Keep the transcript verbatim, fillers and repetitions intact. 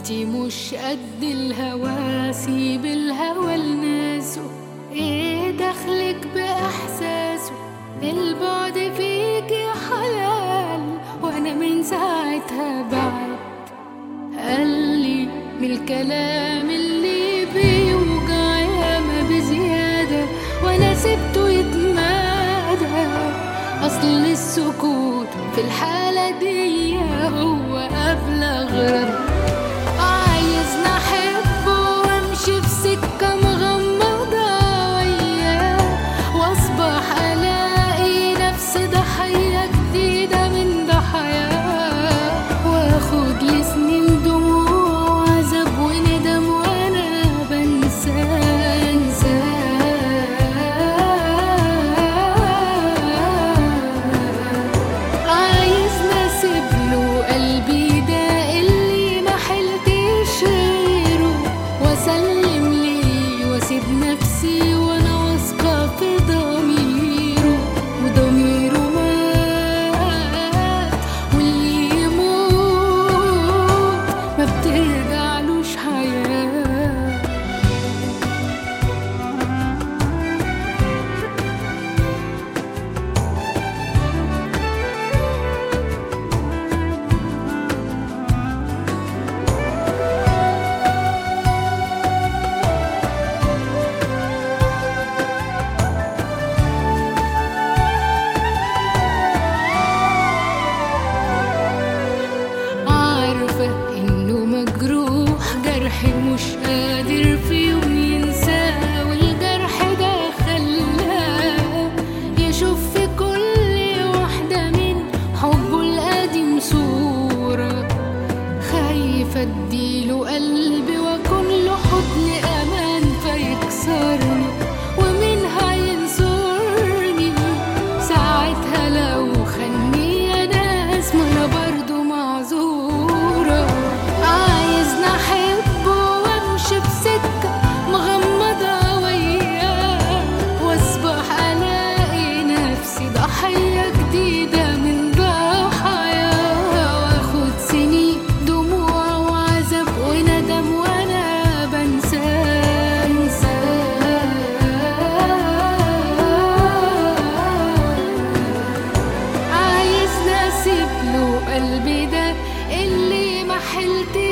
انتي مش قد الهوى، سيب الهوى لناسه، ايه دخلك باحساسه؟ البعد فيكي حلال وانا من ساعتها بعد. قالي من الكلام اللي بيوجع ياما بزيادة وانا سبته يتمادى، اصل السكوت في الحالة دي هو ابلغ رد. عايزني احبه وامشي في سكة مغمضة وياه، واصبح الاقي نفسي ضحية جديدة من ضحاياه، واخد لسنين دموع وعذاب وندم وانا بنساه انساه. عايزني اسيب له قلبي ده اللي ما حلتش غيره، واسلم ليه واسيب نفسي وانا واثقة في ضميره، وضميره مات واللي يموت ما بترجعلوش حياة. عارفة إنه مجروح، جرحي مش قادر في يوم ينساه، والجرح ده خلاه يشوف في كل واحدة من حبه القديم صورة. خايفة اديله قلبي واكون له حضن امان فيكسرني، ومين هينصرني ساعتها لو خاني يا ناس؟ ما انا برضو معذورة. عايزني احبه وامشي في سكة مغمضة وياه، واصبح الاقي نفسي ضحية جديدة من ضحاياه، واخد سنين دموع وعذاب وندم وانا بنساه انساه. عايزني اسيب له قلبي ده اللي ما حلتش